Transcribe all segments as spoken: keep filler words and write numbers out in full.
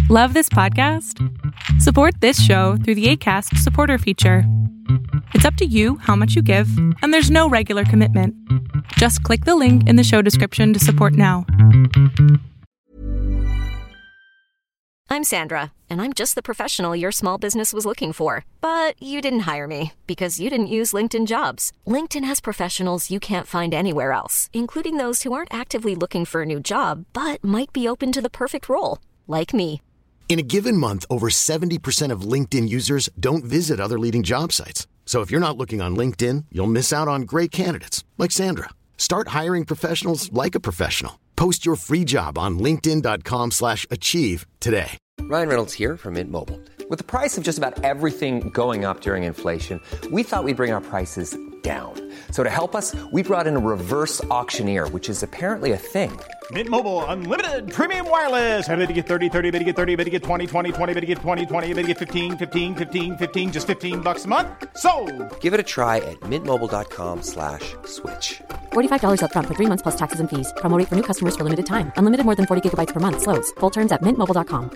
Love this podcast? Support this show through the Acast supporter feature. It's up to you how much you give, and there's no regular commitment. Just click the link in the show description to support now. I'm Sandra, and I'm just the professional your small business was looking for. But you didn't hire me because you didn't use LinkedIn Jobs. LinkedIn has professionals you can't find anywhere else, including those who aren't actively looking for a new job, but might be open to the perfect role, like me. In a given month, over seventy percent of LinkedIn users don't visit other leading job sites. So if you're not looking on LinkedIn, you'll miss out on great candidates like Sandra. Start hiring professionals like a professional. Post your free job on linkedin.com slash achieve today. Ryan Reynolds here from Mint Mobile. With the price of just about everything going up during inflation, we thought we'd bring our prices down. So to help us, we brought in a reverse auctioneer, which is apparently a thing. Mint Mobile Unlimited Premium Wireless. How to get thirty, thirty, how to get thirty, how to get twenty, twenty, twenty, how to get twenty, twenty, how to get fifteen, fifteen, fifteen, fifteen, just fifteen bucks a month? Sold! Give it a try at mintmobile.com slash switch. forty-five dollars up front for three months plus taxes and fees. Promo rate for new customers for limited time. Unlimited more than forty gigabytes per month. Slows full terms at mint mobile dot com.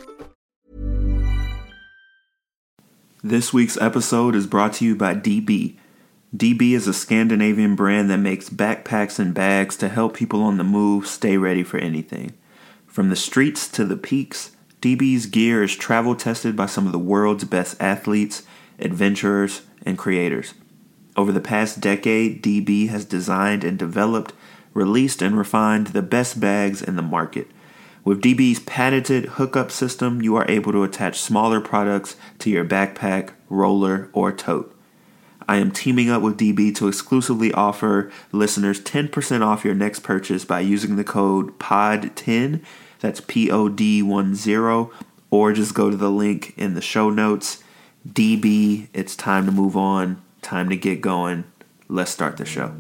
This week's episode is brought to you by D B. D B is a Scandinavian brand that makes backpacks and bags to help people on the move stay ready for anything. From the streets to the peaks, D B's gear is travel tested by some of the world's best athletes, adventurers, and creators. Over the past decade, D B has designed and developed, released and refined the best bags in the market. With D B's patented hookup system, you are able to attach smaller products to your backpack, roller, or tote. I am teaming up with D B to exclusively offer listeners ten percent off your next purchase by using the code P O D ten, that's P O D ten, or just go to the link in the show notes. D B, it's time to move on, time to get going. Let's start the show.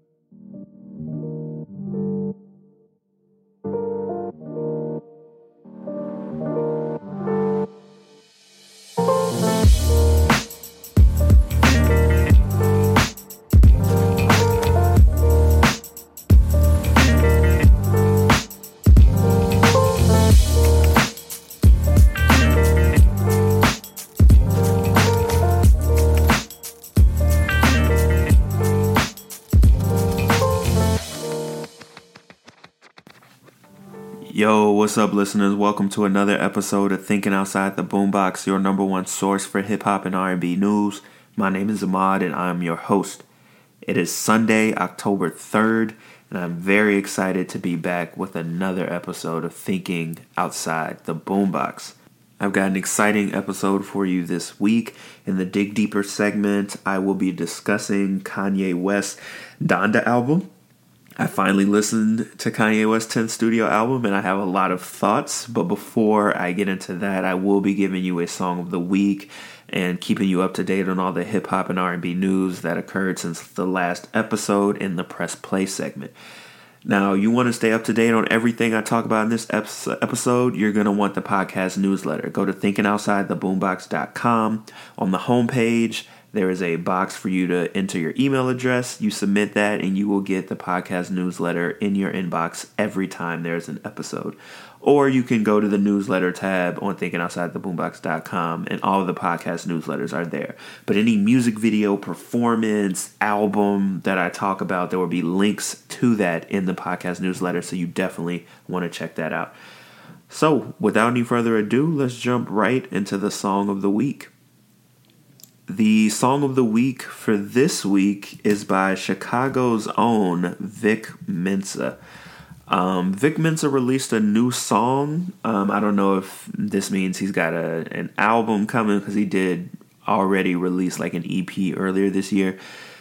Yo, what's up, listeners? Welcome to another episode of Thinking Outside the Boombox, your number one source for hip-hop and R and B news. My name is Ahmad, and I'm your host. It is Sunday, October third, and I'm very excited to be back with another episode of Thinking Outside the Boombox. I've got an exciting episode for you this week. In the Dig Deeper segment, I will be discussing Kanye West's Donda album. I finally listened to Kanye West's tenth studio album, and I have a lot of thoughts. But before I get into that, I will be giving you a song of the week and keeping you up to date on all the hip-hop and R and B news that occurred since the last episode in the Press Play segment. Now, you want to stay up to date on everything I talk about in this episode, you're going to want the podcast newsletter. Go to thinking outside the boombox dot com. On the homepage, there is a box for you to enter your email address. You submit that and you will get the podcast newsletter in your inbox every time there's an episode. Or you can go to the newsletter tab on thinking outside the boombox dot com and all of the podcast newsletters are there. But any music video, performance, album that I talk about, there will be links to that in the podcast newsletter. So you definitely want to check that out. So without any further ado, let's jump right into the song of the week. The song of the week for this week is by Chicago's own Vic Mensa. Um, Vic Mensa released a new song. Um, I don't know if this means he's got a an album coming because he did already release like an E P earlier this year.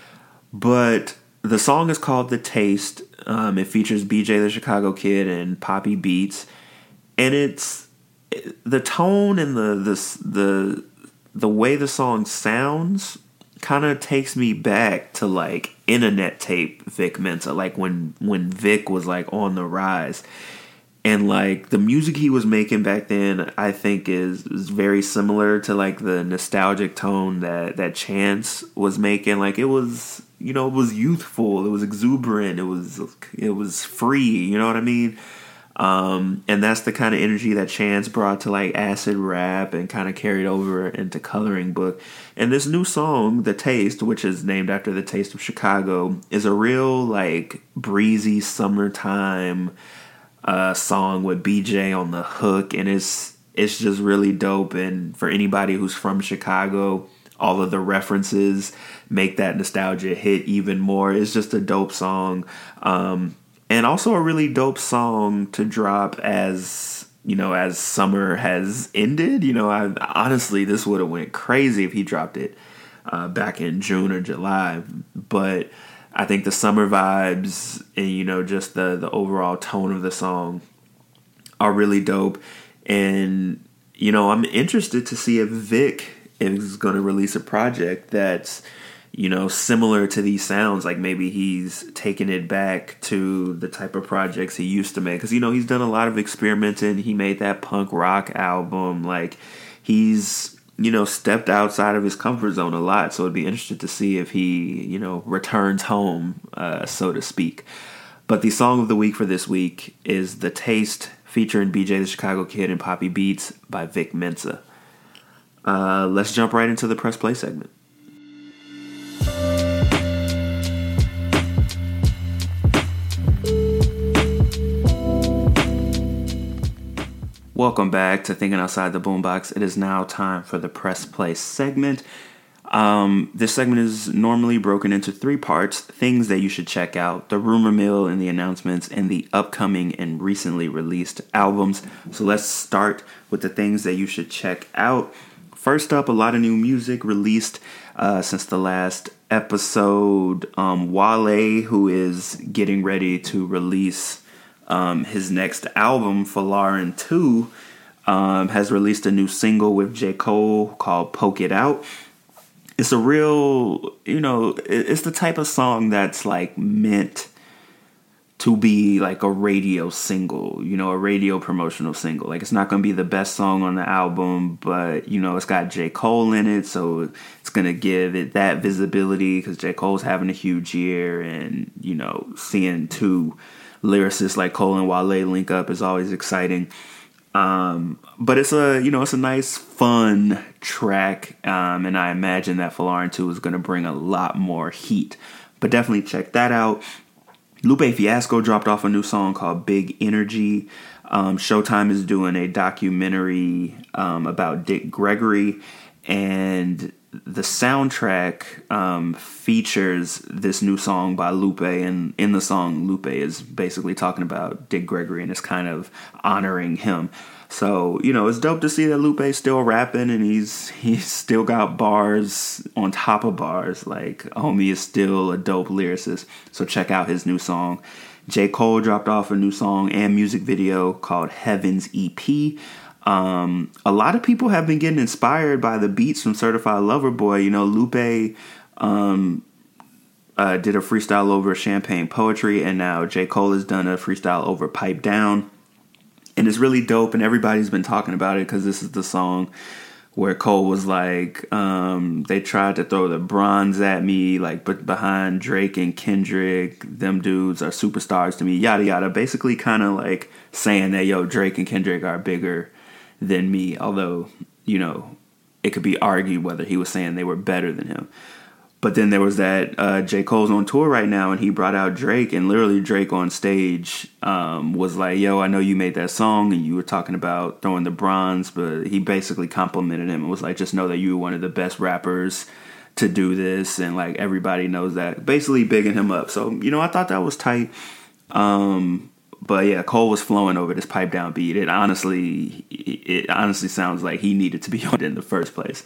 But the song is called The Taste. Um, it features B J the Chicago Kid and Poppy Beats. And it's the tone and the the the the way the song sounds kind of takes me back to like internet tape Vic Mensa, like when when Vic was like on the rise. And like the music he was making back then, I think is, is very similar to like the nostalgic tone that, that Chance was making. Like it was, you know, it was youthful, it was exuberant, it was it was free, you know what I mean? Um, and that's the kind of energy that Chance brought to like acid rap and kind of carried over into Coloring Book. And this new song, The Taste, which is named after the taste of Chicago, is a real like breezy summertime uh, song with B J on the hook. And it's, it's just really dope. And for anybody who's from Chicago, all of the references make that nostalgia hit even more. It's just a dope song. Um, And also a really dope song to drop as, you know, as summer has ended. You know, I honestly, this would have went crazy if he dropped it uh, back in June or July. But I think the summer vibes and, you know, just the, the overall tone of the song are really dope. And, you know, I'm interested to see if Vic is going to release a project that's, you know, similar to these sounds. Like maybe he's taking it back to the type of projects he used to make. Because, you know, he's done a lot of experimenting. He made that punk rock album. Like he's, you know, stepped outside of his comfort zone a lot. So it'd be interesting to see if he, you know, returns home, uh, so to speak. But the song of the week for this week is The Taste, featuring B J the Chicago Kid and Poppy Beats by Vic Mensa. Uh, let's jump right into the Press Play segment. Welcome back to Thinking Outside the Boombox. It is now time for the Press Play segment. Um, this segment is normally broken into three parts: things that you should check out, the rumor mill and the announcements, and the upcoming and recently released albums. So let's start with the things that you should check out. First up, a lot of new music released uh, since the last episode. Um, Wale, who is getting ready to release Um, his next album, Folarin two, um, has released a new single with J. Cole called Poke It Out. It's a real, you know, it's the type of song that's like meant to be like a radio single, you know, a radio promotional single. Like it's not going to be the best song on the album, but, you know, it's got J. Cole in it, so it's going to give it that visibility because J. Cole's having a huge year, and, you know, seeing two lyricists like Cole and Wale link up is always exciting. Um, but it's a, you know, it's a nice, fun track. Um, and I imagine that Folarin two is going to bring a lot more heat, but definitely check that out. Lupe Fiasco dropped off a new song called Big Energy. Um, Showtime is doing a documentary, um, about Dick Gregory, and the soundtrack um, features this new song by Lupe, and in the song, Lupe is basically talking about Dick Gregory and is kind of honoring him. So, you know, it's dope to see that Lupe's still rapping and he's he's still got bars on top of bars. Like, homie is still a dope lyricist. So check out his new song. J. Cole dropped off a new song and music video called Heaven's E P. Um, a lot of people have been getting inspired by the beats from Certified Lover Boy. You know, Lupe um, uh, did a freestyle over Champagne Poetry, and now J. Cole has done a freestyle over Pipe Down. And it's really dope, and everybody's been talking about it because this is the song where Cole was like, um, they tried to throw the bronze at me, like, but behind Drake and Kendrick, them dudes are superstars to me, yada, yada. Basically kind of like saying that, yo, Drake and Kendrick are bigger than me, although, you know, it could be argued whether he was saying they were better than him. But then there was that uh, J. Cole's on tour right now, and he brought out Drake, and literally Drake on stage um, was like, yo, I know you made that song, and you were talking about throwing the bronze, but he basically complimented him and was like, just know that you were one of the best rappers to do this, and like everybody knows that. Basically bigging him up. So, you know, I thought that was tight. Um... But yeah, Cole was flowing over this Pipe Down beat. It honestly, it honestly sounds like he needed to be on it in the first place.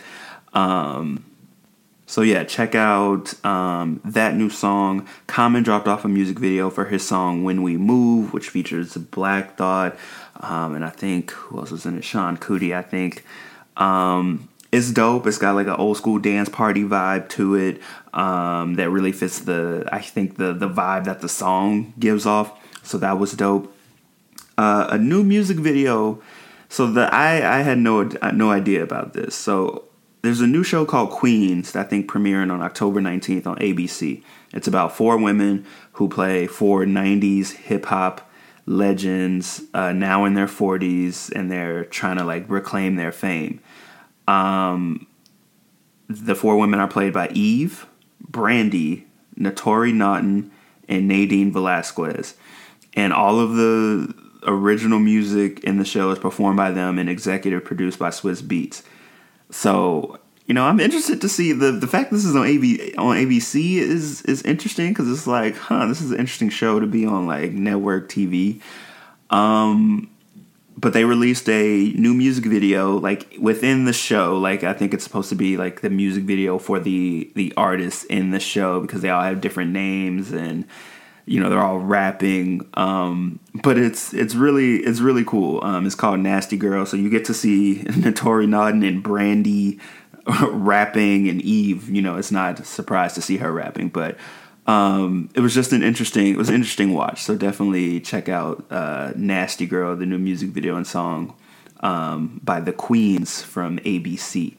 Um, so yeah, check out um, that new song. Common dropped off a music video for his song When We Move, which features Black Thought, um, and I think who else was in it? Sean Cootie, I think. Um, it's dope. It's got like an old school dance party vibe to it um, that really fits the, I think the the vibe that the song gives off. So that was dope. Uh, a new music video. So the I, I had no no idea about this. So there's a new show called Queens that I think premiering on October nineteenth on A B C. It's about four women who play four nineties hip hop legends, uh, now in their forties, and they're trying to like reclaim their fame. Um, the four women are played by Eve, Brandy, Naturi Naughton, and Nadine Velasquez. And all of the original music in the show is performed by them and executive produced by Swiss Beats. So, you know, I'm interested to see the the fact this is on A B on A B C is is interesting, because it's like, huh, this is an interesting show to be on like network T V. Um, but they released a new music video like within the show. Like, I think it's supposed to be like the music video for the the artists in the show, because they all have different names and, you know, they're all rapping. Um, but it's it's really it's really cool. Um, it's called Nasty Girl, so you get to see Naturi Naughton and Brandy rapping, and Eve, you know, it's not a surprise to see her rapping, but um, it was just an interesting, it was an interesting watch. So definitely check out uh, Nasty Girl, the new music video and song um, by the Queens from A B C.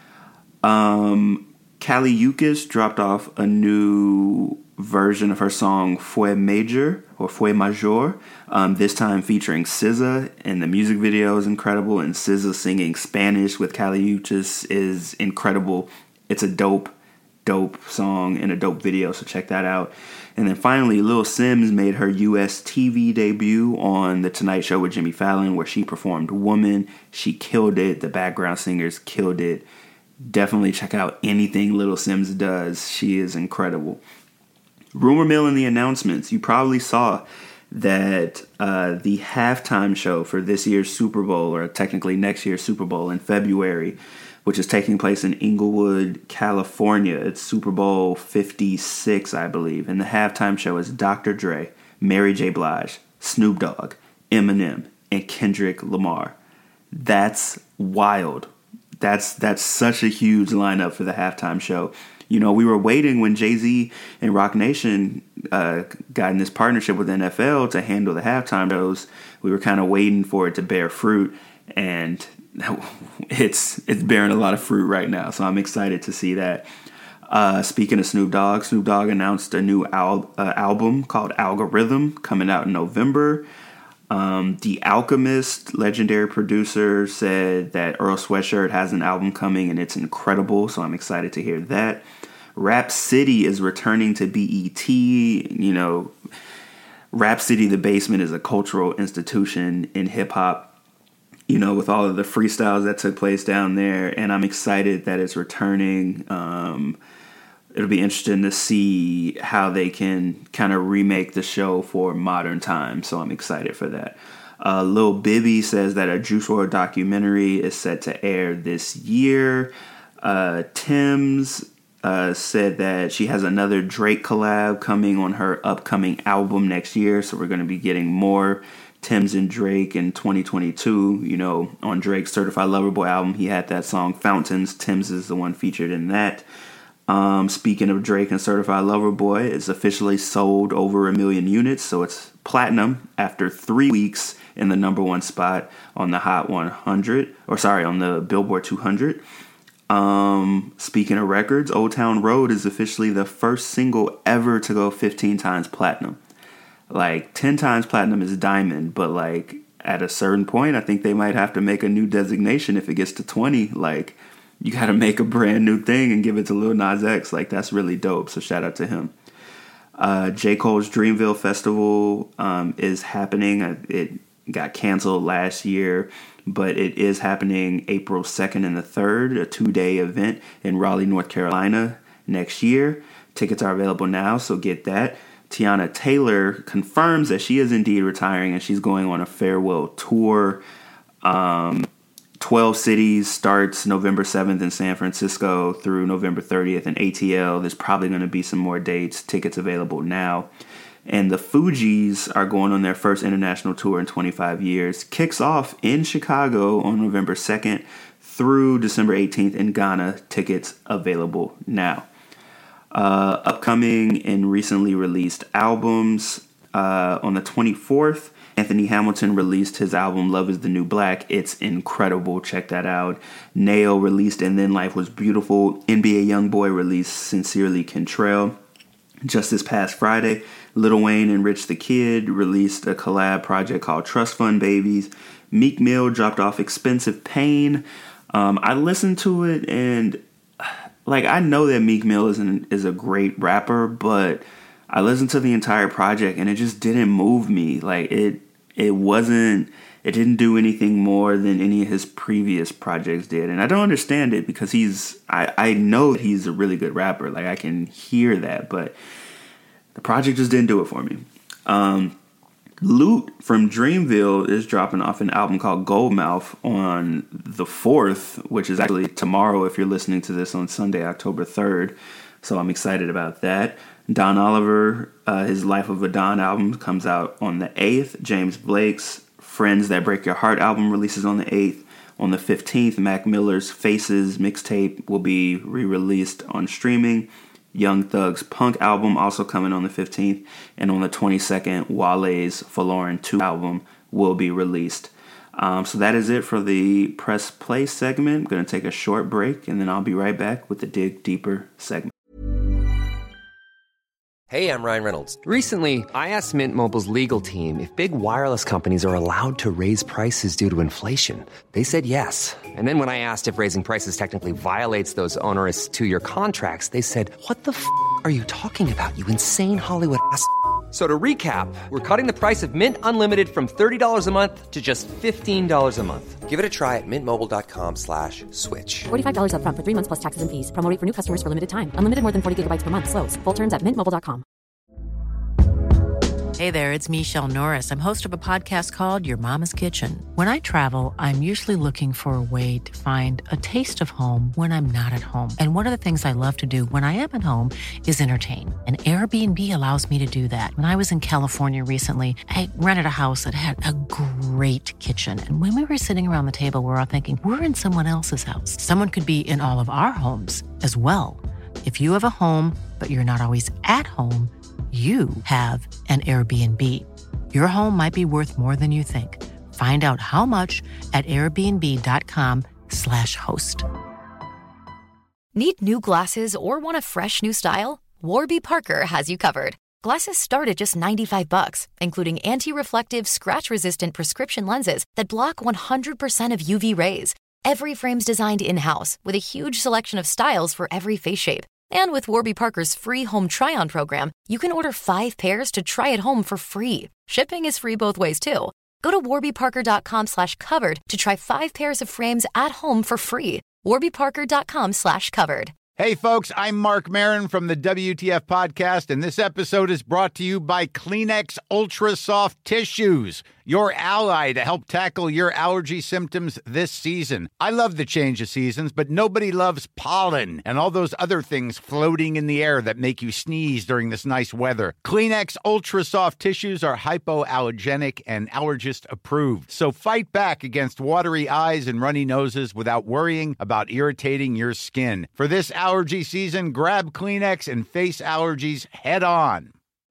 Um, Kali Uchis dropped off a new version of her song Fue Major or Fue Major, um, this time featuring S Z A, and the music video is incredible, and S Z A singing Spanish with Kali Uchis is incredible. It's a dope, dope song and a dope video, so check that out. And then finally, Lil Sims made her U S T V debut on The Tonight Show with Jimmy Fallon, where she performed Woman. She killed it. The background singers killed it. Definitely check out anything Lil Sims does. She is incredible. Rumor mill in the announcements. You probably saw that uh, the halftime show for this year's Super Bowl, or technically next year's Super Bowl in February, which is taking place in Inglewood, California. It's Super Bowl fifty-six, I believe. And the halftime show is Doctor Dre, Mary J. Blige, Snoop Dogg, Eminem, and Kendrick Lamar. That's wild. That's that's such a huge lineup for the halftime show. You know, we were waiting when Jay-Z and Roc Nation uh, got in this partnership with N F L to handle the halftime shows. We were kind of waiting for it to bear fruit, and it's it's bearing a lot of fruit right now. So I'm excited to see that. Uh, speaking of Snoop Dogg, Snoop Dogg announced a new al- uh, album called Algorithm coming out in November. Um, The Alchemist, legendary producer, said that Earl Sweatshirt has an album coming and it's incredible, so I'm excited to hear that. Rap City is returning to B E T. You know, Rap City, the Basement, is a cultural institution in hip-hop, you know, with all of the freestyles that took place down there, and I'm excited that it's returning. Um, it'll be interesting to see how they can kind of remake the show for modern times, so I'm excited for that. Uh, Lil Bibby says that a Juice world documentary is set to air this year. Uh, Tim's uh, said that she has another Drake collab coming on her upcoming album next year, so we're going to be getting more Tim's and Drake in twenty twenty-two. You know, on Drake's Certified Lover Boy album, he had that song Fountains. Tim's is the one featured in that. Um, speaking of Drake and Certified Lover Boy, it's officially sold over a million units, so it's platinum after three weeks in the number one spot on the Hot one hundred, or sorry, on the Billboard two hundred. Um, speaking of records, Old Town Road is officially the first single ever to go fifteen times platinum. Like, ten times platinum is diamond, but like at a certain point, I think they might have to make a new designation if it gets to twenty. Like, you got to make a brand new thing and give it to Lil Nas X. Like, that's really dope. So shout out to him. Uh, J. Cole's Dreamville Festival um, is happening. It got canceled last year, but it is happening April second and the third, a two-day event in Raleigh, North Carolina next year. Tickets are available now, so get that. Tiana Taylor confirms that she is indeed retiring and she's going on a farewell tour. Um, twelve cities, starts November seventh in San Francisco through November thirtieth in A T L. There's probably going to be some more dates. Tickets available now. And the Fugees are going on their first international tour in twenty-five years. Kicks off in Chicago on November second through December eighteenth in Ghana. Tickets available now. Uh, upcoming and recently released albums. Uh, on the twenty-fourth, Anthony Hamilton released his album Love is the New Black. It's incredible. Check that out. Nail released And Then Life Was Beautiful. N B A Youngboy released Sincerely Kentrell. Just this past Friday, Lil Wayne and Rich the Kid released a collab project called Trust Fund Babies. Meek Mill dropped off Expensive Pain. Um, I listened to it, and like I know that Meek Mill is an, is a great rapper, but I listened to the entire project and it just didn't move me. Like it, it wasn't. It didn't do anything more than any of his previous projects did. And I don't understand it because he's, I, I know that he's a really good rapper. Like I can hear that, but the project just didn't do it for me. Um, Loot from Dreamville is dropping off an album called Goldmouth on the fourth, which is actually tomorrow if you're listening to this on Sunday, October third. So I'm excited about that. Don Oliver, uh, his Life of a Don album comes out on the eighth. James Blake's Friends That Break Your Heart album releases on the eighth. On the fifteenth, Mac Miller's Faces mixtape will be re-released on streaming. Young Thug's Punk album also coming on the fifteenth. And on the twenty-second, Wale's Forlorn two album will be released. Um, so that is it for the Press Play segment. I'm going to take a short break, and then I'll be right back with the Dig Deeper segment. Hey, I'm Ryan Reynolds. Recently, I asked Mint Mobile's legal team if big wireless companies are allowed to raise prices due to inflation. They said yes. And then when I asked if raising prices technically violates those onerous two-year contracts, they said, what the f*** are you talking about, you insane Hollywood ass f- So to recap, we're cutting the price of Mint Unlimited from thirty dollars a month to just fifteen dollars a month. Give it a try at mintmobile.com slash switch. forty-five dollars up front for three months plus taxes and fees. Promo rate for new customers for limited time. Unlimited more than forty gigabytes per month. Slows full terms at mint mobile dot com. Hey there, it's Michelle Norris. I'm host of a podcast called Your Mama's Kitchen. When I travel, I'm usually looking for a way to find a taste of home when I'm not at home. And one of the things I love to do when I am at home is entertain. And Airbnb allows me to do that. When I was in California recently, I rented a house that had a great kitchen. And when we were sitting around the table, we were all thinking, we're in someone else's house. Someone could be in all of our homes as well. If you have a home, but you're not always at home, you have an Airbnb. Your home might be worth more than you think. Find out how much at airbnb.com slash host. Need new glasses or want a fresh new style? Warby Parker has you covered. Glasses start at just ninety-five bucks, including anti-reflective, scratch-resistant prescription lenses that block one hundred percent of U V rays. Every frame's designed in-house with a huge selection of styles for every face shape. And with Warby Parker's free home try-on program, you can order five pairs to try at home for free. Shipping is free both ways, too. Go to warbyparker.com slash covered to try five pairs of frames at home for free. warbyparker.com slash covered. Hey, folks, I'm Mark Maron from the W T F Podcast, and this episode is brought to you by Kleenex Ultra Soft Tissues, your ally to help tackle your allergy symptoms this season. I love the change of seasons, but nobody loves pollen and all those other things floating in the air that make you sneeze during this nice weather. Kleenex Ultra Soft Tissues are hypoallergenic and allergist approved, so fight back against watery eyes and runny noses without worrying about irritating your skin. For this allergy season, grab Kleenex and face allergies head on.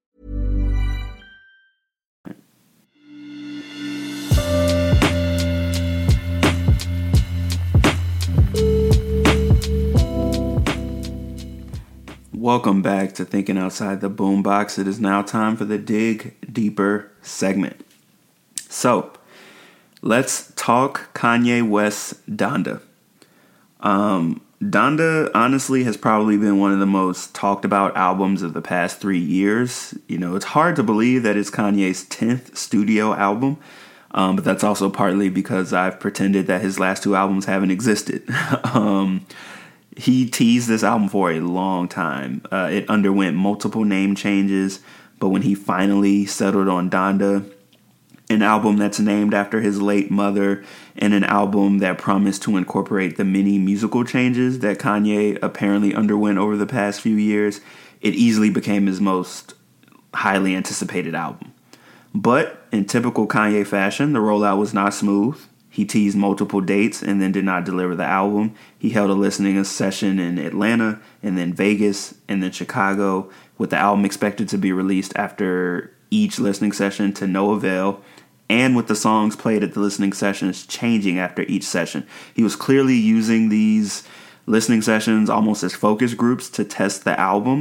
Welcome back to Thinking Outside the Boombox. It is now time for the Dig Deeper segment. So, let's talk Kanye West's Donda. Um, Donda, honestly, has probably been one of the most talked about albums of the past three years. You know, it's hard to believe that it's Kanye's tenth studio album, um, but that's also partly because I've pretended that his last two albums haven't existed. um He teased this album for a long time. Uh, it underwent multiple name changes, but when he finally settled on Donda, an album that's named after his late mother, and an album that promised to incorporate the many musical changes that Kanye apparently underwent over the past few years, it easily became his most highly anticipated album. But in typical Kanye fashion, the rollout was not smooth. He teased multiple dates and then did not deliver the album. He held a listening session in Atlanta and then Vegas and then Chicago, with the album expected to be released after each listening session to no avail, and with the songs played at the listening sessions changing after each session. He was clearly using these listening sessions almost as focus groups to test the album.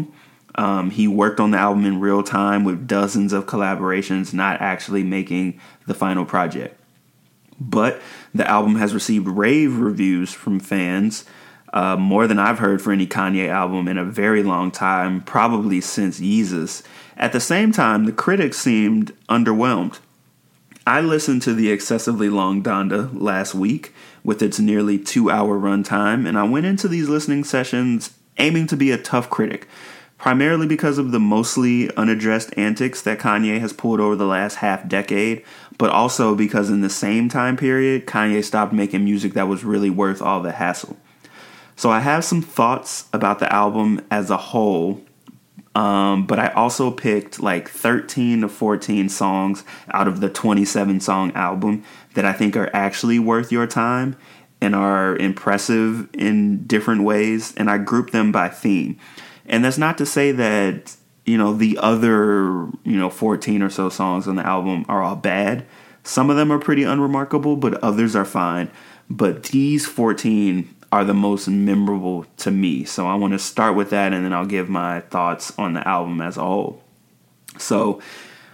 Um, he worked on the album in real time with dozens of collaborations, not actually making the final project. But the album has received rave reviews from fans, uh, more than I've heard for any Kanye album in a very long time, probably since Yeezus. At the same time, the critics seemed underwhelmed. I listened to the excessively long Donda last week with its nearly two-hour runtime, and I went into these listening sessions aiming to be a tough critic, primarily because of the mostly unaddressed antics that Kanye has pulled over the last half decade, but also because in the same time period, Kanye stopped making music that was really worth all the hassle. So I have some thoughts about the album as a whole, um, but I also picked like thirteen to fourteen songs out of the twenty-seven song album that I think are actually worth your time and are impressive in different ways, and I grouped them by theme. And that's not to say that, you know, the other, you know, fourteen or so songs on the album are all bad. Some of them are pretty unremarkable, but others are fine. But these fourteen are the most memorable to me. So I want to start with that, and then I'll give my thoughts on the album as a whole. So,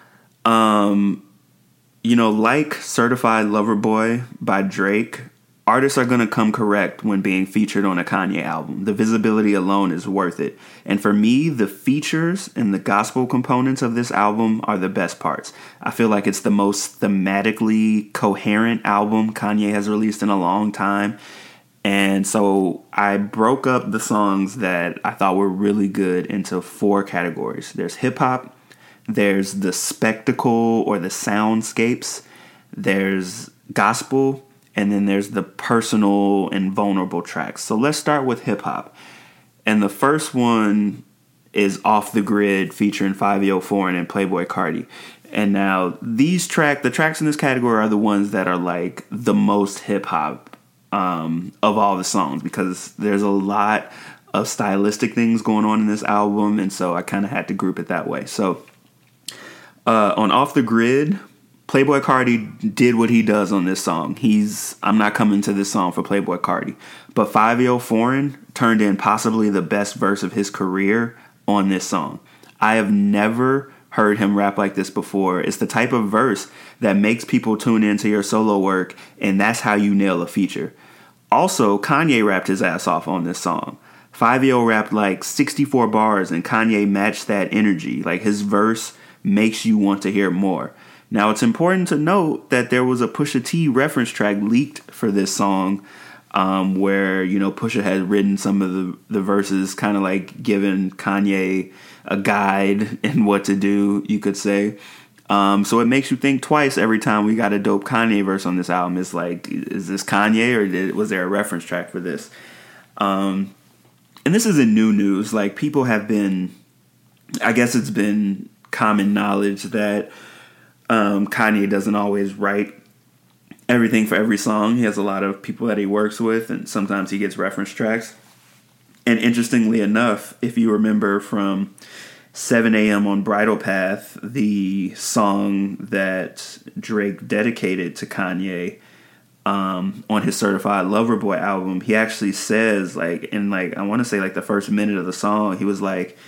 um, you know, like Certified Lover Boy by Drake, artists are going to come correct when being featured on a Kanye album. The visibility alone is worth it. And for me, the features and the gospel components of this album are the best parts. I feel like it's the most thematically coherent album Kanye has released in a long time. And so I broke up the songs that I thought were really good into four categories. There's hip hop, there's the spectacle or the soundscapes, there's gospel, and then there's the personal and vulnerable tracks. So let's start with hip hop. And the first one is Off the Grid featuring Fivio Foreign and Playboi Carti. And now these track, the tracks in this category are the ones that are like the most hip hop um, of all the songs, because there's a lot of stylistic things going on in this album. And so I kind of had to group it that way. So uh, on Off the Grid, Playboi Carti did what he does on this song. He's, I'm not coming to this song for Playboi Carti, but Fivio Foreign turned in possibly the best verse of his career on this song. I have never heard him rap like this before. It's the type of verse that makes people tune into your solo work, and that's how you nail a feature. Also, Kanye rapped his ass off on this song. Fivio rapped like sixty-four bars, and Kanye matched that energy. Like, his verse makes you want to hear more. Now, it's important to note that there was a Pusha T reference track leaked for this song, um, where, you know, Pusha had written some of the, the verses, kind of like giving Kanye a guide in what to do, you could say. Um, so it makes you think twice every time we got a dope Kanye verse on this album. It's like, is this Kanye, or did, was there a reference track for this? Um, and this isn't new news. Like, people have been, I guess it's been common knowledge that Um, Kanye doesn't always write everything for every song. He has a lot of people that he works with, and sometimes he gets reference tracks. And interestingly enough, if you remember from seven a.m. on Bridal Path, the song that Drake dedicated to Kanye um, on his Certified Lover Boy album, he actually says, like, in like, I want to say like the first minute of the song, he was like,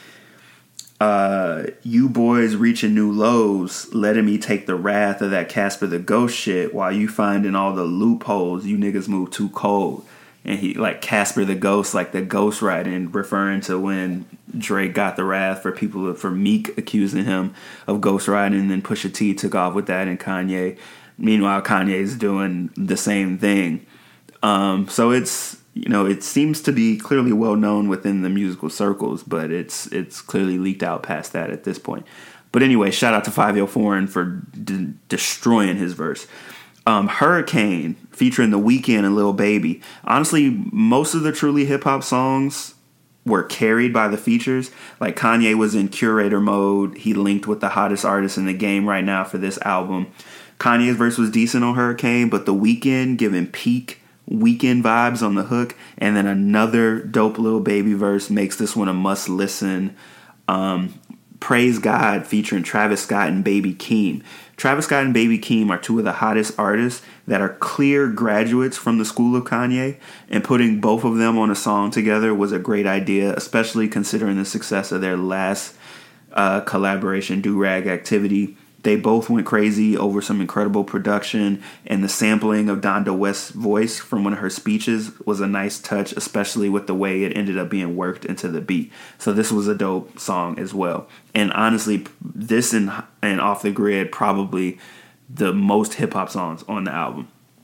Uh, you boys reaching new lows, letting me take the wrath of that Casper the Ghost shit while you finding all the loopholes. You niggas move too cold. And he, like, Casper the Ghost, like the ghost writing, referring to when Drake got the wrath for people, for Meek accusing him of ghost writing, and then Pusha T took off with that, and Kanye. Meanwhile, Kanye's doing the same thing. Um, so it's, you know, it seems to be clearly well known within the musical circles, but it's it's clearly leaked out past that at this point. But anyway, shout out to Fivio Foreign for de- destroying his verse. Um, Hurricane featuring The Weeknd and Lil Baby. Honestly, most of the truly hip hop songs were carried by the features. Like, Kanye was in curator mode. He linked with the hottest artists in the game right now for this album. Kanye's verse was decent on Hurricane, but The Weeknd giving peak Weekend vibes on the hook, and then another dope Lil Baby verse makes this one a must listen. Um, Praise God featuring Travis Scott and Baby Keem. Travis Scott and Baby Keem are two of the hottest artists that are clear graduates from the school of Kanye, and putting both of them on a song together was a great idea, especially considering the success of their last uh, collaboration, Do Rag Activity. They both went crazy over some incredible production, and the sampling of Donda West's voice from one of her speeches was a nice touch, especially with the way it ended up being worked into the beat. So this was a dope song as well. And honestly, this and, and Off the Grid, probably the most hip-hop songs on the album.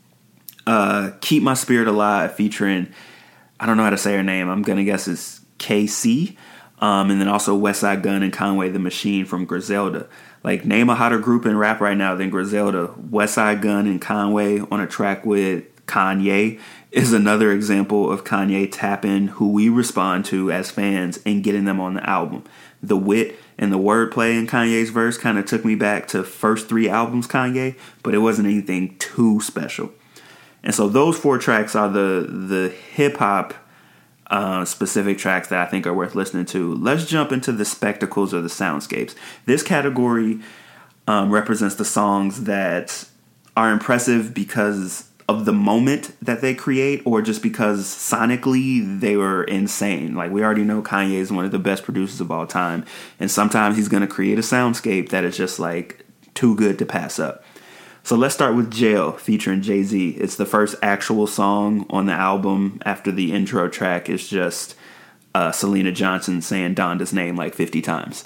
Uh, Keep My Spirit Alive featuring, I don't know how to say her name, I'm going to guess it's K C. Um, and then also Westside Gunn and Conway the Machine from Griselda. Like, name a hotter group in rap right now than Griselda. Westside Gunn and Conway on a track with Kanye is another example of Kanye tapping who we respond to as fans and getting them on the album. The wit and the wordplay in Kanye's verse kind of took me back to first three albums Kanye, but it wasn't anything too special. And so those four tracks are the the hip-hop Uh, specific tracks that I think are worth listening to. Let's jump into the spectacles or the soundscapes. This category um, represents the songs that are impressive because of the moment that they create, or just because sonically they were insane. Like, we already know Kanye is one of the best producers of all time, and sometimes he's going to create a soundscape that is just like too good to pass up. So let's start with Jail featuring Jay-Z. It's the first actual song on the album after the intro track is just uh, Selena Johnson saying Donda's name like fifty times.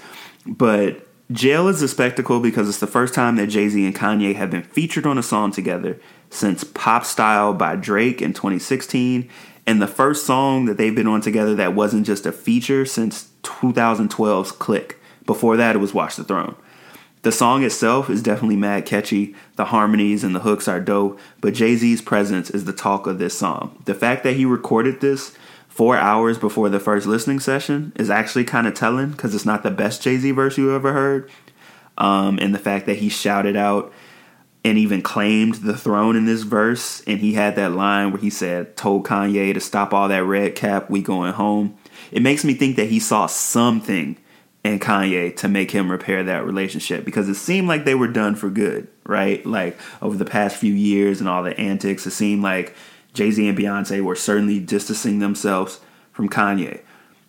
But Jail is a spectacle because it's the first time that Jay-Z and Kanye have been featured on a song together since Pop Style by Drake in twenty sixteen, and the first song that they've been on together that wasn't just a feature since twenty twelve's Click. Before that, it was Watch the Throne. The song itself is definitely mad catchy. The harmonies and the hooks are dope, but Jay-Z's presence is the talk of this song. The fact that he recorded this four hours before the first listening session is actually kind of telling, because it's not the best Jay-Z verse you ever heard. Um, and the fact that he shouted out and even claimed the throne in this verse, and he had that line where he said, told Kanye to stop all that red cap, we going home. It makes me think that he saw something and Kanye to make him repair that relationship, because it seemed like they were done for good, right? Like, over the past few years and all the antics, it seemed like Jay-Z and Beyonce were certainly distancing themselves from Kanye.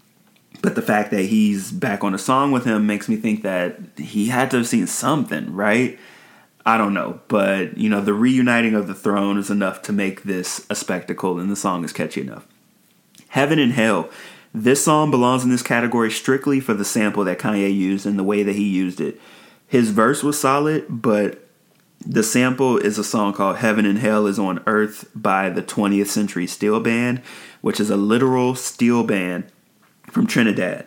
But the fact that he's back on a song with him makes me think that he had to have seen something, right? I don't know. But, you know, the reuniting of the throne is enough to make this a spectacle, and the song is catchy enough. Heaven and Hell. This song belongs in this category strictly for the sample that Kanye used and the way that he used it. His verse was solid, but the sample is a song called Heaven and Hell is on Earth by the twentieth Century Steel Band, which is a literal steel band from Trinidad.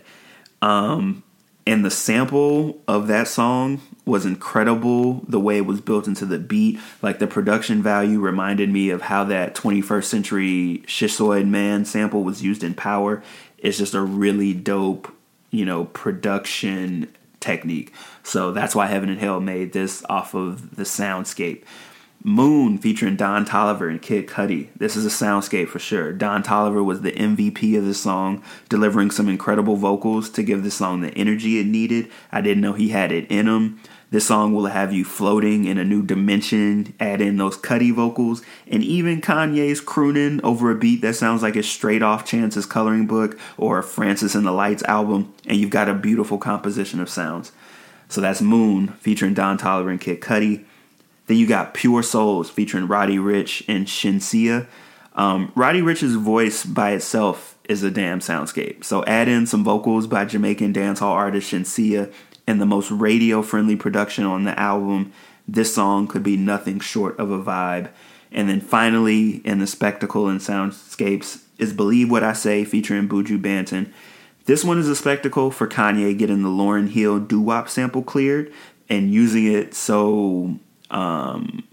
Um, and the sample of that song was incredible. The way it was built into the beat, like the production value reminded me of how that twenty-first Century Schizoid Man sample was used in Power. It's just a really dope, you know, production technique. So that's why Heaven and Hell made this off of the soundscape. Moon featuring Don Toliver and Kid Cudi. This is a soundscape for sure. Don Toliver was the M V P of this song, delivering some incredible vocals to give this song the energy it needed. I didn't know he had it in him. This song will have you floating in a new dimension, add in those Cudi vocals, and even Kanye's crooning over a beat that sounds like it's straight off Chance's Coloring Book or a Francis and the Lights album, and you've got a beautiful composition of sounds. So that's Moon featuring Don Toliver and Kid Cudi. Then you got Pure Souls featuring Roddy Ricch and Shinsia. Um, Roddy Ricch's voice by itself is a damn soundscape. So add in some vocals by Jamaican dancehall artist Shinsia and the most radio-friendly production on the album. This song could be nothing short of a vibe. And then finally, in the spectacle and soundscapes, is Believe What I Say featuring Buju Banton. This one is a spectacle for Kanye getting the Lauryn Hill doo-wop sample cleared and using it so... Um,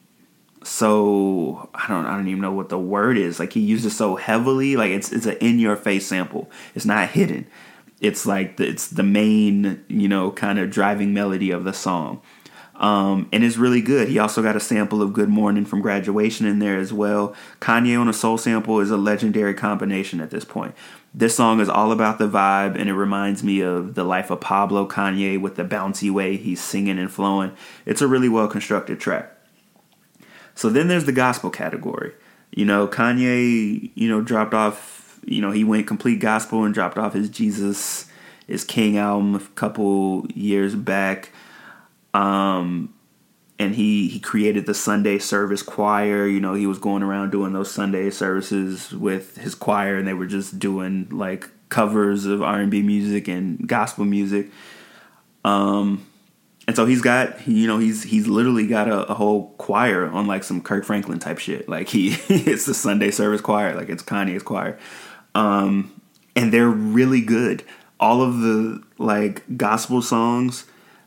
so I don't, I don't even know what the word is. Like, he used it so heavily, like it's, it's an in-your-face sample. It's not hidden. It's like the, it's the main, you know, kind of driving melody of the song. Um, and it's really good. He also got a sample of Good Morning from Graduation in there as well. Kanye on a soul sample is a legendary combination at this point. This song is all about the vibe, and it reminds me of The Life of Pablo Kanye with the bouncy way he's singing and flowing. It's a really well-constructed track. So then there's the gospel category. You know, Kanye, you know, dropped off, you know, he went complete gospel and dropped off his Jesus is King album a couple years back. Um, and he, he created the Sunday service choir. You know, he was going around doing those Sunday services with his choir, and they were just doing like covers of R and B music and gospel music. Um, and so he's got, you know, he's, he's literally got a, a whole choir on like some Kirk Franklin type shit. Like he, it's the Sunday service choir, like it's Kanye's choir. Um, and they're really good. All of the like gospel songs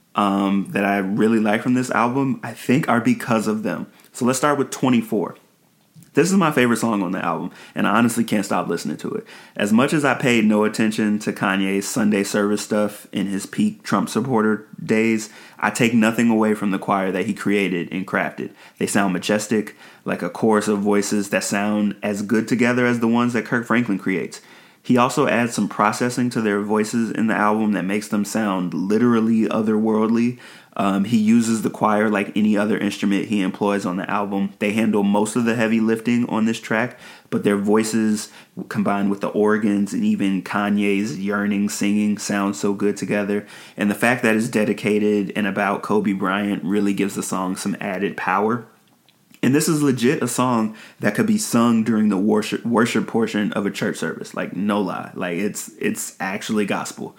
Um, that I really like from this album, I think are because of them. So let's start with twenty-four. This is my favorite song on the album, and I honestly can't stop listening to it. As much as I paid no attention to Kanye's Sunday service stuff in his peak Trump supporter days, I take nothing away from the choir that he created and crafted. They sound majestic, like a chorus of voices that sound as good together as the ones that Kirk Franklin creates. He also adds some processing to their voices in the album that makes them sound literally otherworldly. Um, he uses the choir like any other instrument he employs on the album. They handle most of the heavy lifting on this track, but their voices combined with the organs and even Kanye's yearning singing sound so good together. And the fact that it's dedicated and about Kobe Bryant really gives the song some added power. And this is legit a song that could be sung during the worship worship portion of a church service. Like, no lie. Like, it's it's actually gospel.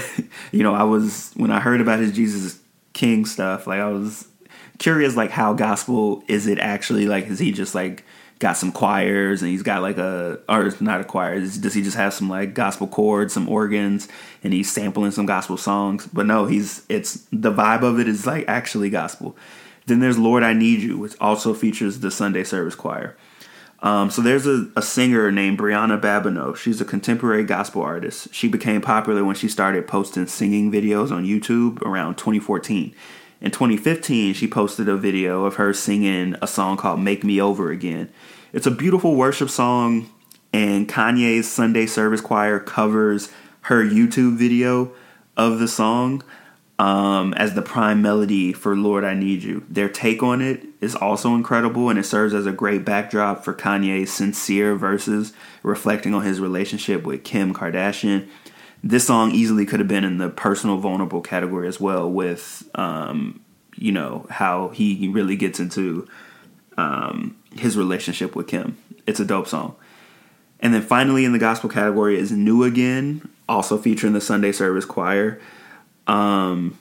You know, I was, when I heard about his Jesus King stuff, like, I was curious, like, how gospel is it actually? Like, is he just, like, got some choirs and he's got, like, a, or not a choir. Does he just have some, like, gospel chords, some organs, and he's sampling some gospel songs? But no, he's, it's, the vibe of it is, like, actually gospel. Then there's Lord, I Need You, which also features the Sunday service choir. Um, so there's a, a singer named Brianna Babineau. She's a contemporary gospel artist. She became popular when she started posting singing videos on YouTube around twenty fourteen. In twenty fifteen, she posted a video of her singing a song called Make Me Over Again. It's a beautiful worship song, and Kanye's Sunday service choir covers her YouTube video of the song Um, as the prime melody for Lord, I Need You. Their take on it is also incredible, and it serves as a great backdrop for Kanye's sincere verses reflecting on his relationship with Kim Kardashian. This song easily could have been in the personal vulnerable category as well, with, um, you know, how he really gets into um, his relationship with Kim. It's a dope song. And then finally in the gospel category is New Again, also featuring the Sunday service choir. Um,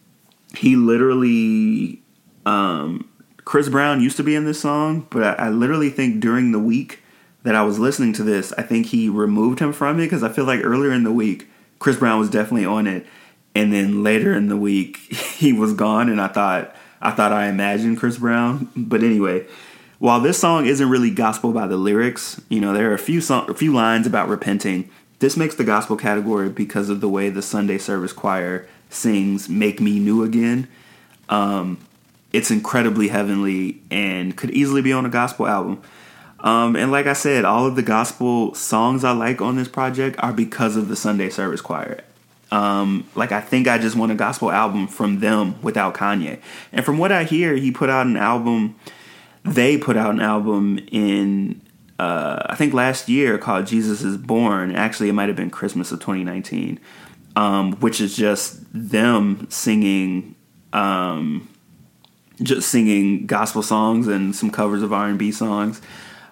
he literally, um, Chris Brown used to be in this song, but I, I literally think during the week that I was listening to this, I think he removed him from it, because I feel like earlier in the week, Chris Brown was definitely on it. And then later in the week, he was gone. And I thought, I thought I imagined Chris Brown. But anyway, while this song isn't really gospel by the lyrics, you know, there are a few song, a few lines about repenting. This makes the gospel category because of the way the Sunday service choir sings Make Me New Again. Um, it's incredibly heavenly and could easily be on a gospel album. Um, and like I said, all of the gospel songs I like on this project are because of the Sunday service choir. Um, like, I think I just want a gospel album from them without Kanye. And from what I hear, he put out an album, they put out an album in... Uh, I think last year called Jesus is Born. Actually, it might have been Christmas of twenty nineteen, um, which is just them singing, um, just singing gospel songs and some covers of R and B songs.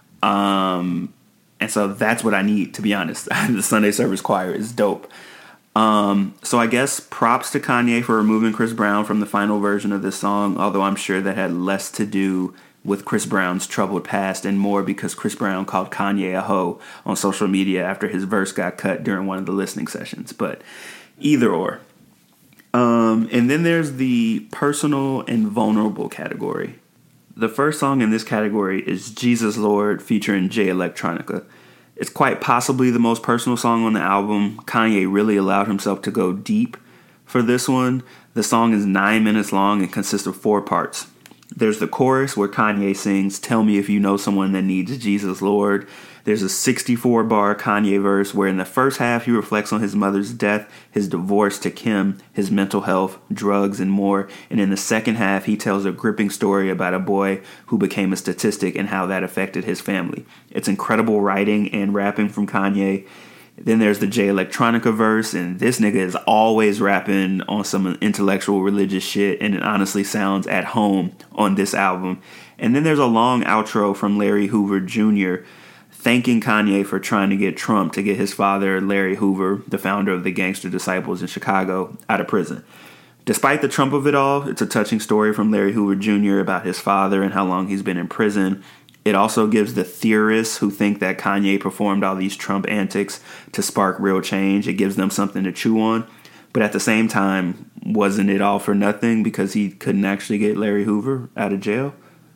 Um, and so that's what I need, to be honest. The Sunday service choir is dope. Um, so I guess props to Kanye for removing Chris Brown from the final version of this song, although I'm sure that had less to do with Chris Brown's troubled past and more because Chris Brown called Kanye a hoe on social media after his verse got cut during one of the listening sessions. But either or. Um, and then there's the personal and vulnerable category. The first song in this category is Jesus Lord featuring Jay Electronica. It's quite possibly the most personal song on the album. Kanye really allowed himself to go deep for this one. The song is nine minutes long and consists of four parts. There's the chorus where Kanye sings, "Tell me if you know someone that needs Jesus, Lord." There's a sixty-four bar Kanye verse where in the first half he reflects on his mother's death, his divorce to Kim, his mental health, drugs, and more. And in the second half, he tells a gripping story about a boy who became a statistic and how that affected his family. It's incredible writing and rapping from Kanye. Then there's the Jay Electronica verse, and this nigga is always rapping on some intellectual religious shit, and it honestly sounds at home on this album. And then there's a long outro from Larry Hoover Junior thanking Kanye for trying to get Trump to get his father, Larry Hoover, the founder of the Gangster Disciples in Chicago, out of prison. Despite the Trump of it all, it's a touching story from Larry Hoover Junior about his father and how long he's been in prison. It also gives the theorists who think that Kanye performed all these Trump antics to spark real change, it gives them something to chew on. But at the same time, wasn't it all for nothing because he couldn't actually get Larry Hoover out of jail?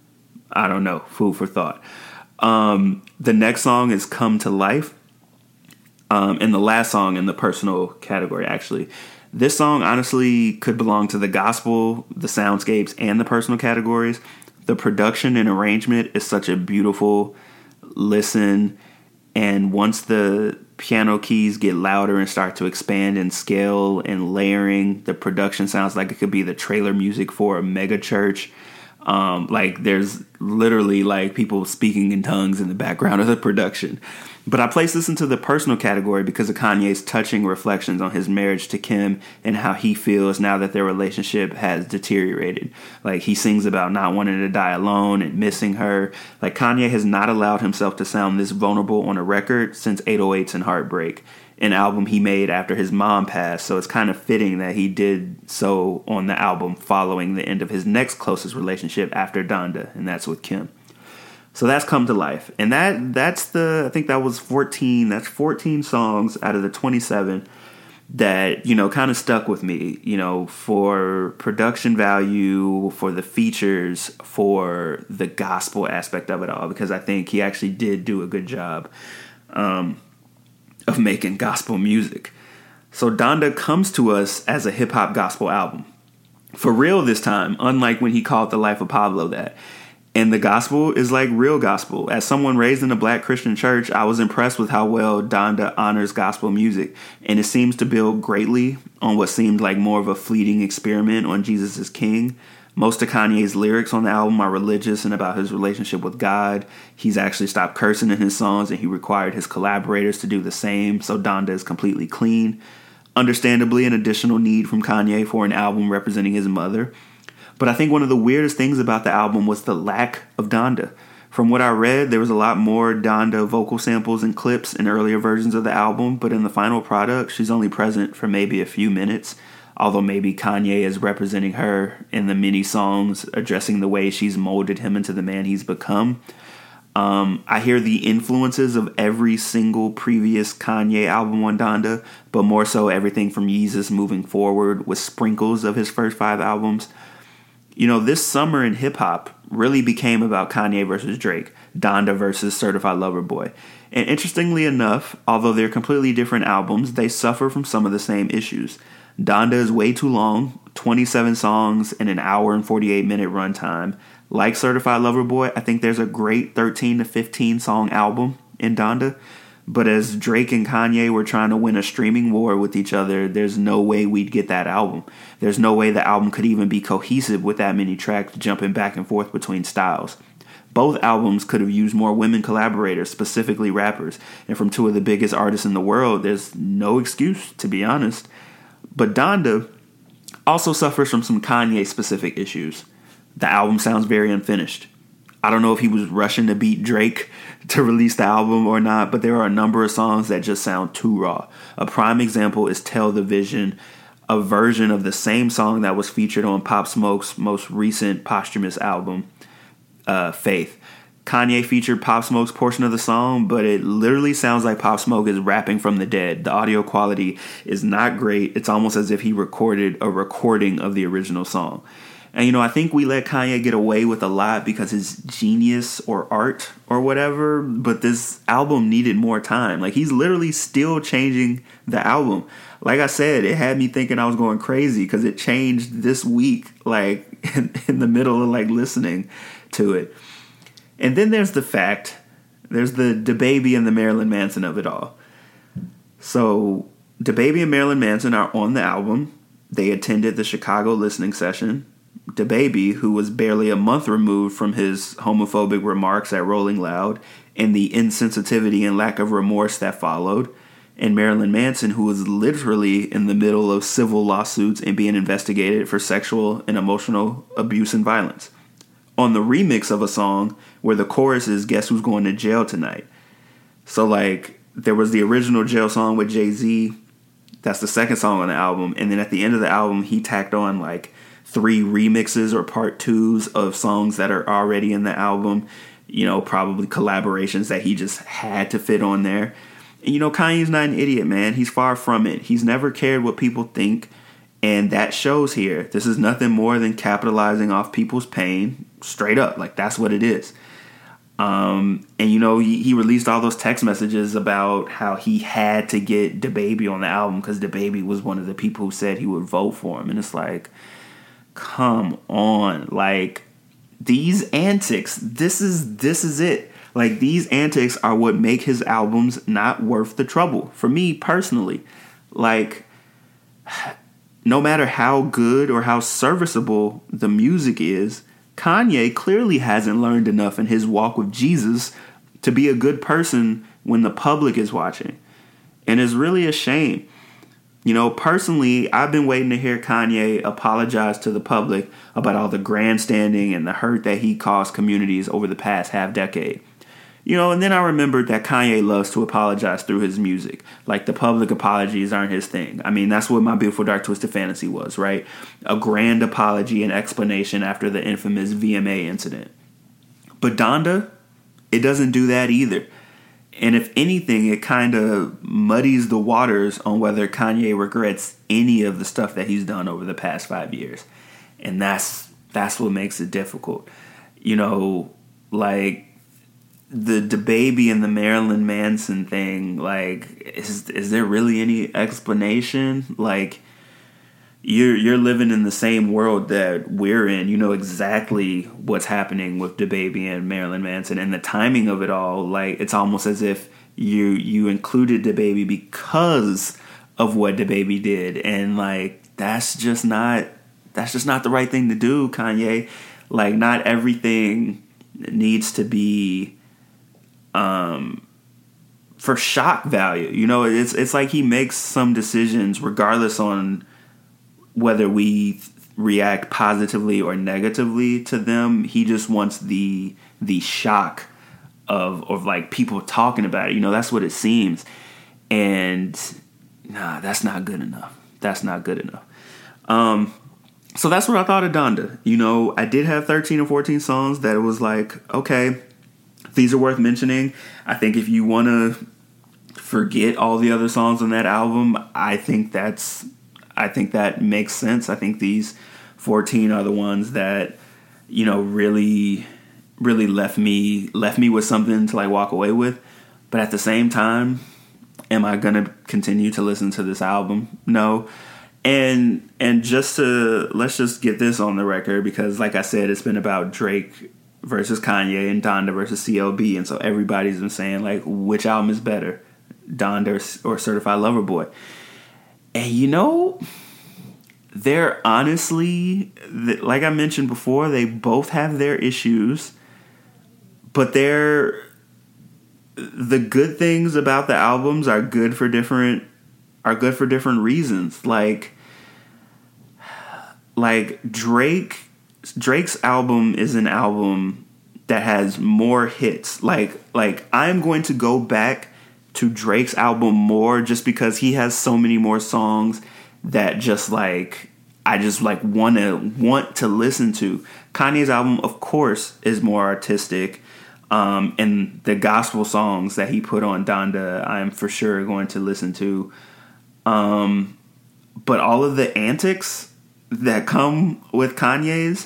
I don't know. Food for thought. Um, the next song is Come to Life. Um, and the last song in the personal category, actually. This song honestly could belong to the gospel, the soundscapes, and the personal categories. The production and arrangement is such a beautiful listen. And once the piano keys get louder and start to expand in scale and layering, the production sounds like it could be the trailer music for a mega church. Um, like there's literally like people speaking in tongues in the background of the production. But I place this into the personal category because of Kanye's touching reflections on his marriage to Kim and how he feels now that their relationship has deteriorated. Like he sings about not wanting to die alone and missing her. Like Kanye has not allowed himself to sound this vulnerable on a record since eight oh eights and Heartbreak, an album he made after his mom passed. So it's kind of fitting that he did so on the album following the end of his next closest relationship after Donda, and that's with Kim. So that's Come to Life. And that that's the, I think that was fourteen, that's fourteen songs out of the twenty-seven that, you know, kind of stuck with me, you know, for production value, for the features, for the gospel aspect of it all, because I think he actually did do a good job um, of making gospel music. So Donda comes to us as a hip hop gospel album. For real this time, unlike when he called The Life of Pablo that. And the gospel is like real gospel. As someone raised in a black Christian church, I was impressed with how well Donda honors gospel music. And it seems to build greatly on what seemed like more of a fleeting experiment on Jesus is King. Most of Kanye's lyrics on the album are religious and about his relationship with God. He's actually stopped cursing in his songs and he required his collaborators to do the same. So Donda is completely clean. Understandably, an additional need from Kanye for an album representing his mother. But I think one of the weirdest things about the album was the lack of Donda. From what I read, there was a lot more Donda vocal samples and clips in earlier versions of the album, but in the final product, she's only present for maybe a few minutes, although maybe Kanye is representing her in the many songs addressing the way she's molded him into the man he's become. Um, I hear the influences of every single previous Kanye album on Donda, but more so everything from Yeezus moving forward with sprinkles of his first five albums. You know, this summer in hip-hop really became about Kanye versus Drake, Donda versus Certified Lover Boy. And interestingly enough, although they're completely different albums, they suffer from some of the same issues. Donda is way too long, twenty-seven songs and an hour and forty-eight minute runtime. Like Certified Lover Boy, I think there's a great thirteen to fifteen song album in Donda. But as Drake and Kanye were trying to win a streaming war with each other, there's no way we'd get that album. There's no way the album could even be cohesive with that many tracks jumping back and forth between styles. Both albums could have used more women collaborators, specifically rappers. And from two of the biggest artists in the world, there's no excuse, to be honest. But Donda also suffers from some Kanye-specific issues. The album sounds very unfinished. I don't know if he was rushing to beat Drake to release the album or not, but there are a number of songs that just sound too raw. A prime example is Tell the Vision, a version of the same song that was featured on Pop Smoke's most recent posthumous album, uh, Faith. Kanye featured Pop Smoke's portion of the song, but it literally sounds like Pop Smoke is rapping from the dead. The audio quality is not great. It's almost as if he recorded a recording of the original song. And, you know, I think we let Kanye get away with a lot because his genius or art or whatever. But this album needed more time. Like, he's literally still changing the album. Like I said, it had me thinking I was going crazy because it changed this week, like, in, in the middle of, like, listening to it. And then there's the fact, there's the DaBaby and the Marilyn Manson of it all. So, DaBaby and Marilyn Manson are on the album. They attended the Chicago listening session. DaBaby, who was barely a month removed from his homophobic remarks at Rolling Loud and the insensitivity and lack of remorse that followed, and Marilyn Manson, who was literally in the middle of civil lawsuits and being investigated for sexual and emotional abuse and violence, on the remix of a song where the chorus is "Guess Who's Going to Jail Tonight." So, like, there was the original Jail song with Jay-Z. That's the second song on the album. And then at the end of the album, he tacked on, like, three remixes or part twos of songs that are already in the album, you know, probably collaborations that he just had to fit on there. And, you know, Kanye's not an idiot, man. He's far from it. He's never cared what people think, and that shows here. This is nothing more than capitalizing off people's pain, straight up. Like, that's what it is. Um, and, you know, he, he released all those text messages about how he had to get DaBaby on the album because DaBaby was one of the people who said he would vote for him. And it's like, come on, like, these antics, this is this is it. Like, these antics are what make his albums not worth the trouble for me personally. Like, no matter how good or how serviceable the music is, Kanye clearly hasn't learned enough in his walk with Jesus to be a good person when the public is watching, and it's really a shame. You know, personally, I've been waiting to hear Kanye apologize to the public about all the grandstanding and the hurt that he caused communities over the past half decade. You know, and then I remembered that Kanye loves to apologize through his music. Like, the public apologies aren't his thing. I mean, that's what My Beautiful Dark Twisted Fantasy was, right? A grand apology and explanation after the infamous V M A incident. But Donda, it doesn't do that either. And if anything, it kind of muddies the waters on whether Kanye regrets any of the stuff that he's done over the past five years. And that's that's what makes it difficult. You know, like, the DaBaby and the Marilyn Manson thing, like, is is there really any explanation? Like, you're you're living in the same world that we're in. You know exactly what's happening with DaBaby and Marilyn Manson, and the timing of it all. Like, it's almost as if you you included DaBaby because of what DaBaby did, and like, that's just not that's just not the right thing to do, Kanye. Like, not everything needs to be um for shock value. You know, it's it's like he makes some decisions regardless on whether we react positively or negatively to them. He just wants the the shock of of like people talking about it. You know, that's what it seems. And nah, that's not good enough. That's not good enough. Um, so that's what I thought of Donda. You know, I did have thirteen or fourteen songs that it was like, okay, these are worth mentioning. I think if you want to forget all the other songs on that album, I think that's I think that makes sense. I think these fourteen are the ones that, you know, really, really left me left me with something to like walk away with. But at the same time, am I gonna continue to listen to this album? No. And and just to let's just get this on the record, because like I said, it's been about Drake versus Kanye and Donda versus C L B, and so everybody's been saying like, which album is better, Donda or Certified Lover Boy? And you know, they're honestly, like I mentioned before, they both have their issues, but they're the good things about the albums are good for different are good for different reasons. Like like Drake Drake's album is an album that has more hits. Like like I'm going to go back to Drake's album more just because he has so many more songs that just like I just like want to want to listen to. Kanye's album, of course, is more artistic, um, and the gospel songs that he put on Donda, I'm for sure going to listen to. Um, but all of the antics that come with Kanye's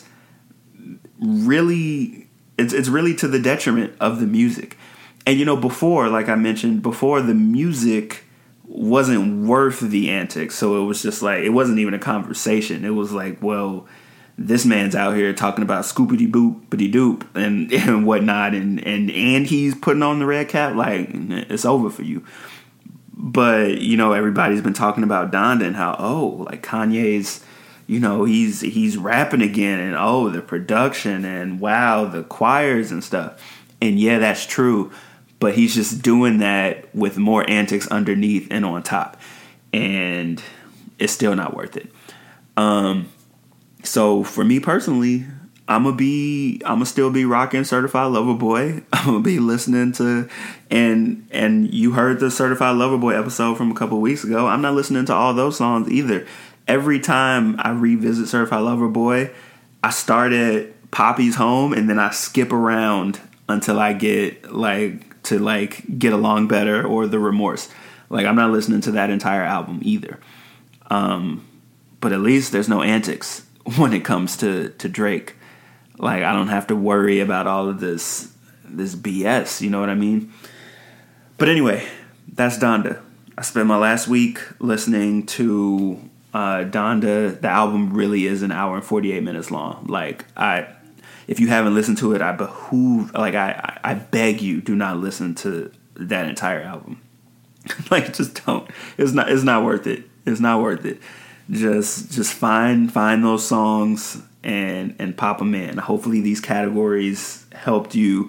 really, it's it's really to the detriment of the music. And, you know, before, like I mentioned, before the music wasn't worth the antics. So it was just like, it wasn't even a conversation. It was like, well, this man's out here talking about scoopity boop, bitty doop and, and whatnot. And, and, and he's putting on the red cap. Like, it's over for you. But, you know, everybody's been talking about Donda and how, oh, like Kanye's, you know, he's, he's rapping again. And, oh, the production and wow, the choirs and stuff. And yeah, that's true. But he's just doing that with more antics underneath and on top. And it's still not worth it. Um, so for me personally, I'm going to be, I'm going to still be rocking Certified Lover Boy. I'm going to be listening to, and, and you heard the Certified Lover Boy episode from a couple weeks ago. I'm not listening to all those songs either. Every time I revisit Certified Lover Boy, I start at Poppy's Home and then I skip around until I get like, to like Get Along Better or The Remorse. Like, I'm not listening to that entire album either. Um, but at least there's no antics when it comes to, to Drake. Like, I don't have to worry about all of this, this B S, you know what I mean? But anyway, that's Donda. I spent my last week listening to uh, Donda. The album really is an hour and forty-eight minutes long. Like, I... If you haven't listened to it, I behoove, like, I, I beg you, do not listen to that entire album. Like, just don't. It's not, it's not worth it. It's not worth it. Just, just find, find those songs and, and pop them in. Hopefully these categories helped you.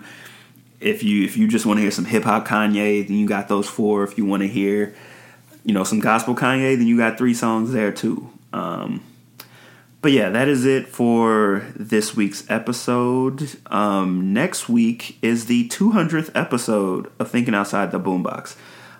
If you, if you just want to hear some hip hop Kanye, then you got those four. If you want to hear, you know, some gospel Kanye, then you got three songs there too. Um, But yeah, that is it for this week's episode. Um, next week is the two hundredth episode of Thinking Outside the Boombox.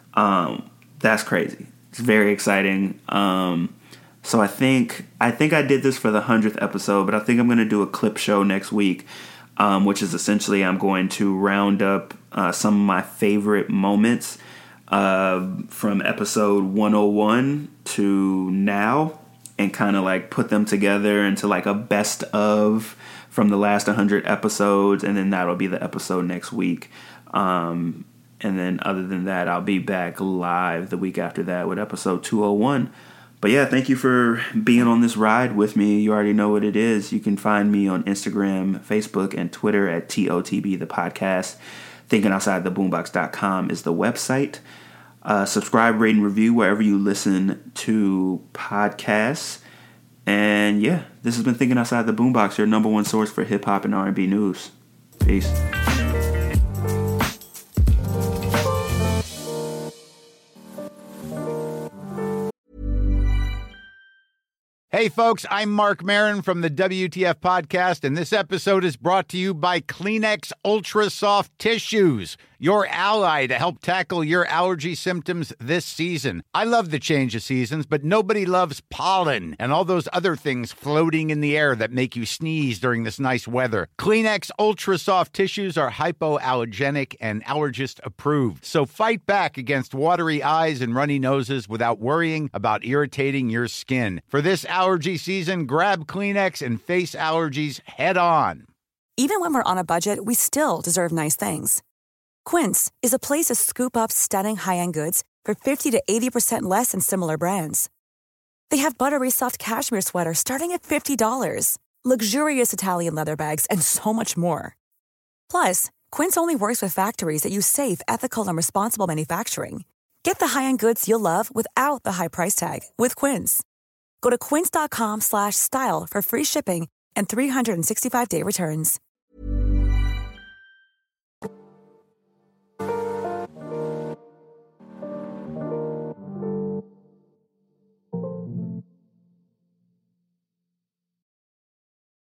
Um, that's crazy. It's very exciting. Um, so I think I think I did this for the hundredth episode, but I think I'm going to do a clip show next week, um, which is essentially I'm going to round up uh, some of my favorite moments uh, from episode one oh one to now, and kind of like put them together into like a best of from the last one hundred episodes. And then that'll be the episode next week. Um, and then other than that, I'll be back live the week after that with episode two oh one. But yeah, thank you for being on this ride with me. You already know what it is. You can find me on Instagram, Facebook, and Twitter at T O T B, the podcast. thinking outside the boombox dot com is the website. Uh, subscribe, rate, and review wherever you listen to podcasts. And yeah, this has been Thinking Outside the Boombox, your number one source for hip-hop and R and B news. Peace. Hey, folks, I'm Mark Maron from the W T F Podcast, and this episode is brought to you by Kleenex Ultra Soft Tissues, your ally to help tackle your allergy symptoms this season. I love the change of seasons, but nobody loves pollen and all those other things floating in the air that make you sneeze during this nice weather. Kleenex Ultra Soft Tissues are hypoallergenic and allergist approved, so fight back against watery eyes and runny noses without worrying about irritating your skin. For this allergy season, grab Kleenex and face allergies head on. Even when we're on a budget, we still deserve nice things. Quince is a place to scoop up stunning high-end goods for fifty to eighty percent less than similar brands. They have buttery soft cashmere sweaters starting at fifty dollars, luxurious Italian leather bags, and so much more. Plus, Quince only works with factories that use safe, ethical, and responsible manufacturing. Get the high-end goods you'll love without the high price tag with Quince. Go to quince dot com slash style for free shipping and three sixty-five day returns.